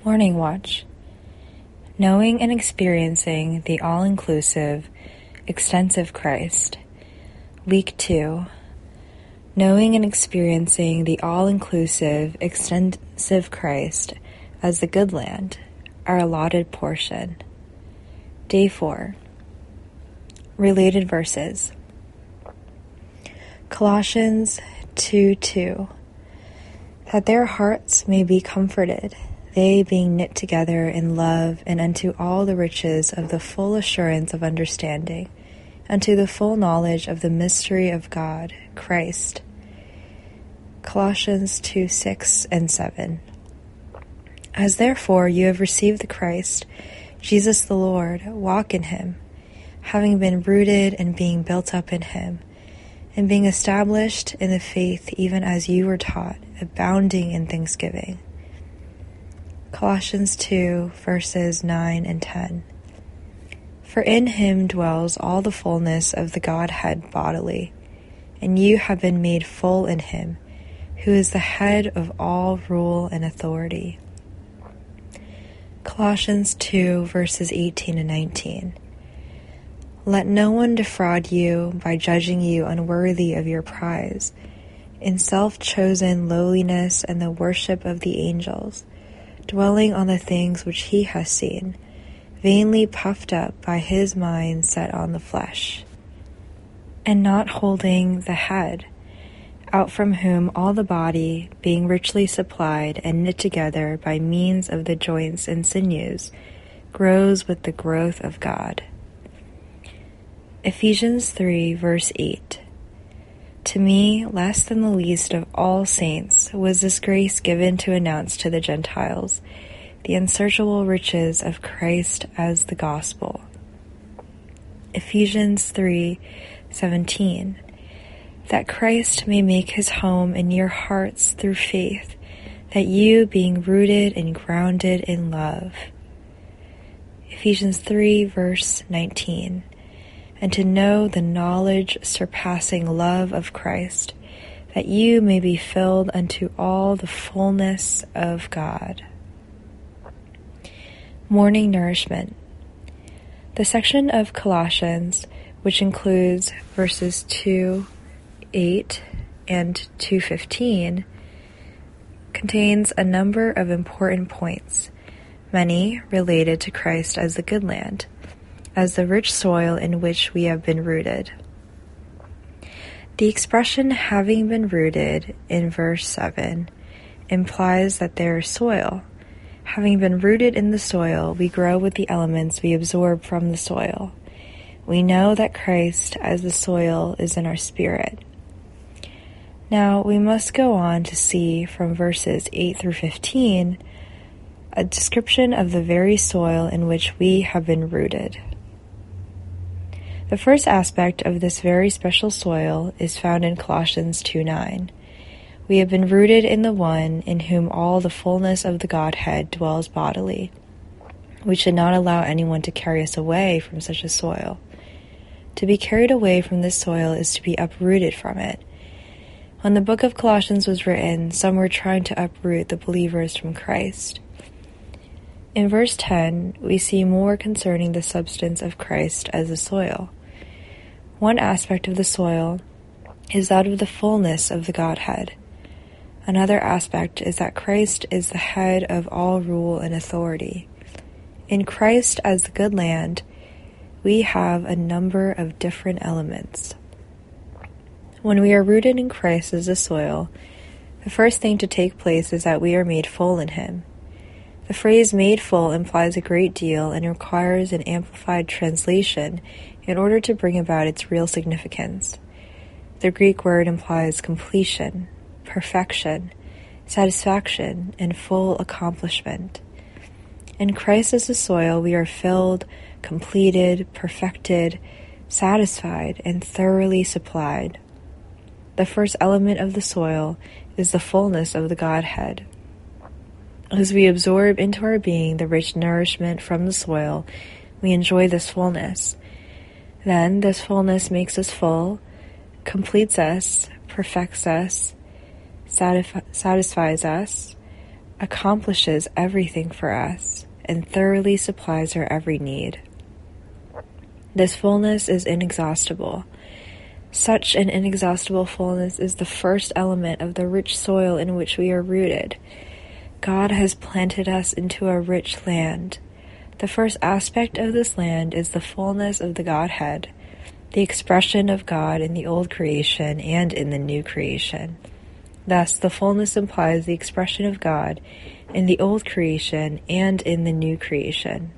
Morning Watch. Knowing and experiencing the all-inclusive, extensive Christ. Week 2. Knowing and experiencing the all-inclusive, extensive Christ as the good land, our allotted portion. Day 4. Related verses. Colossians 2:2. That their hearts may be comforted, they being knit together in love, and unto all the riches of the full assurance of understanding, unto the full knowledge of the mystery of God, Christ. Colossians 2:6 and 7. As therefore you have received the Christ, Jesus the Lord, walk in him, having been rooted and being built up in him, and being established in the faith even as you were taught, abounding in thanksgiving. Colossians 2, verses 9 and 10. For in him dwells all the fullness of the Godhead bodily, and you have been made full in him, who is the head of all rule and authority. Colossians 2, verses 18 and 19. Let no one defraud you by judging you unworthy of your prize, in self-chosen lowliness and the worship of the angels, dwelling on the things which he has seen, vainly puffed up by his mind set on the flesh, and not holding the head, out from whom all the body, being richly supplied and knit together by means of the joints and sinews, grows with the growth of God. Ephesians 3, verse 8. To me, less than the least of all saints, was this grace given to announce to the Gentiles the unsearchable riches of Christ as the gospel. Ephesians 3:17. That Christ may make his home in your hearts through faith, that you, being rooted and grounded in love. Ephesians 3, verse 19. And to know the knowledge surpassing love of Christ, that you may be filled unto all the fullness of God. Morning Nourishment. The section of Colossians, which includes verses 2:8 and 2:15, contains a number of important points, many related to Christ as the good land, as the rich soil in which we have been rooted. The expression having been rooted in verse 7 implies that there is soil. Having been rooted in the soil, we grow with the elements we absorb from the soil. We know that Christ as the soil is in our spirit. Now we must go on to see from verses 8 through 15 a description of the very soil in which we have been rooted. The first aspect of this very special soil is found in Colossians 2:9. We have been rooted in the one in whom all the fullness of the Godhead dwells bodily. We should not allow anyone to carry us away from such a soil. To be carried away from this soil is to be uprooted from it. When the book of Colossians was written, some were trying to uproot the believers from Christ. In verse 10, we see more concerning the substance of Christ as the soil. One aspect of the soil is that of the fullness of the Godhead. Another aspect is that Christ is the head of all rule and authority. In Christ as the good land, we have a number of different elements. When we are rooted in Christ as the soil, the first thing to take place is that we are made full in him. The phrase made full implies a great deal and requires an amplified translation in order to bring about its real significance. The Greek word implies completion, perfection, satisfaction, and full accomplishment. In Christ as the soil, we are filled, completed, perfected, satisfied, and thoroughly supplied. The first element of the soil is the fullness of the Godhead. As we absorb into our being the rich nourishment from the soil, we enjoy this fullness. Then this fullness makes us full, completes us, perfects us, satisfies us, accomplishes everything for us, and thoroughly supplies our every need. This fullness is inexhaustible. Such an inexhaustible fullness is the first element of the rich soil in which we are rooted. God has planted us into a rich land. The first aspect of this land is the fullness of the Godhead, the expression of God in the old creation and in the new creation. Thus, the fullness implies the expression of God in the old creation and in the new creation.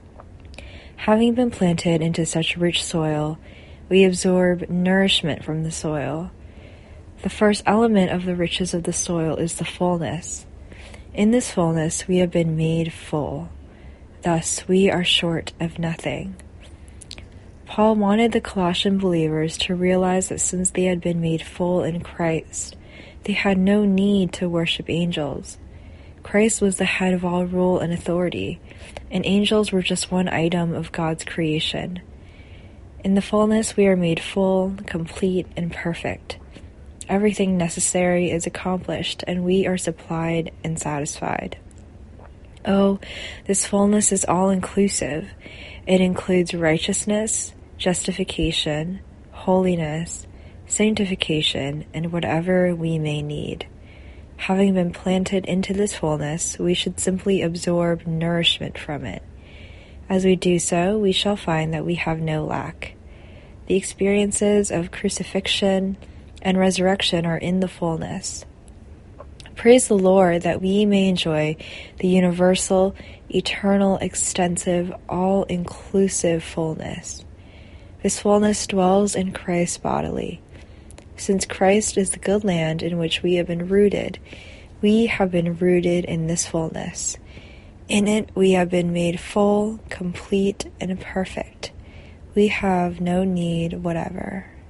Having been planted into such rich soil, we absorb nourishment from the soil. The first element of the riches of the soil is the fullness. In this fullness, we have been made full. Thus, we are short of nothing. Paul wanted the Colossian believers to realize that since they had been made full in Christ, they had no need to worship angels. Christ was the head of all rule and authority, and angels were just one item of God's creation. In the fullness, we are made full, complete, and perfect. Everything necessary is accomplished, and we are supplied and satisfied. Oh, this fullness is all-inclusive. It includes righteousness, justification, holiness, sanctification, and whatever we may need. Having been planted into this fullness, we should simply absorb nourishment from it. As we do so, we shall find that we have no lack. The experiences of crucifixion and resurrection are in the fullness. Praise the Lord that we may enjoy the universal, eternal, extensive, all-inclusive fullness. This fullness dwells in Christ bodily. Since Christ is the good land in which we have been rooted, we have been rooted in this fullness. In it we have been made full, complete, and perfect. We have no need whatever.